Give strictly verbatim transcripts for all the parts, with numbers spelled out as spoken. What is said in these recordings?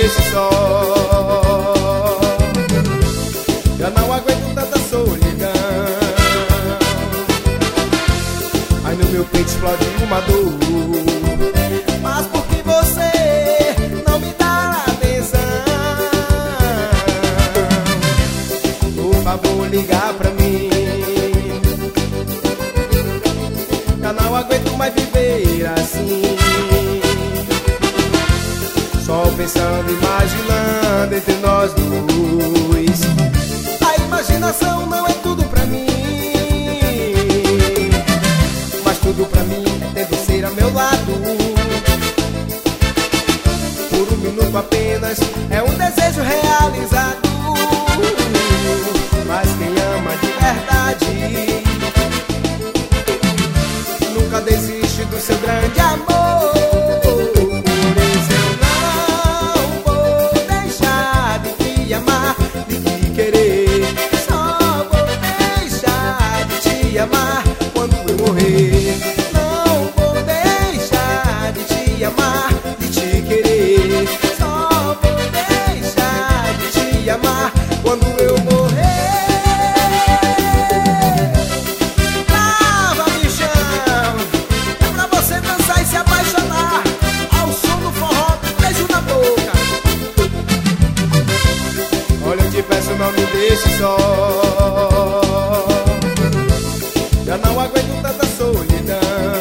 deixe só. Já não aguento tanta solidão. Aí no meu peito explode uma dor. Mas por que você não me dá atenção? Por favor, ligar pra mim. Já não aguento mais viver assim, só pensando, imaginando entre nós dois. A imaginação não é tudo pra mim, mas tudo pra mim é ter você a meu lado. Por um minuto apenas é um desejo realizado. Mas quem ama de verdade nunca desiste do seu grande amor. Por isso eu não vou deixar de te amar, de te querer. Só vou deixar de te amar quando eu morrer. Não vou deixar de te amar, de te querer. Só vou deixar de te amar quando eu morrer. Peço, não me deixe só. Já não aguento tanta solidão.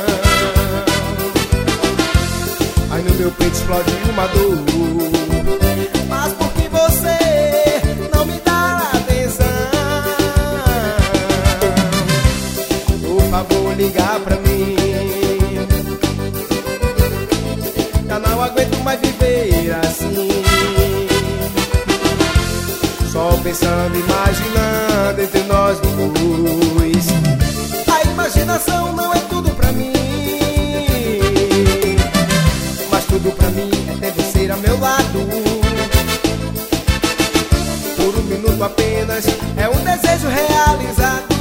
Aí no meu peito explode uma dor. Mas por que você não me dá atenção? Por favor, ligar pra mim. Já não aguento mais viver assim, só pensando, imaginando entre nós dois. A imaginação não é tudo pra mim, mas tudo pra mim é ter você a meu lado. Por um minuto apenas é um desejo realizado.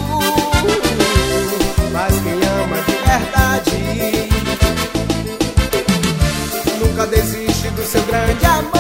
Mas quem ama de verdade nunca desiste do seu grande amor.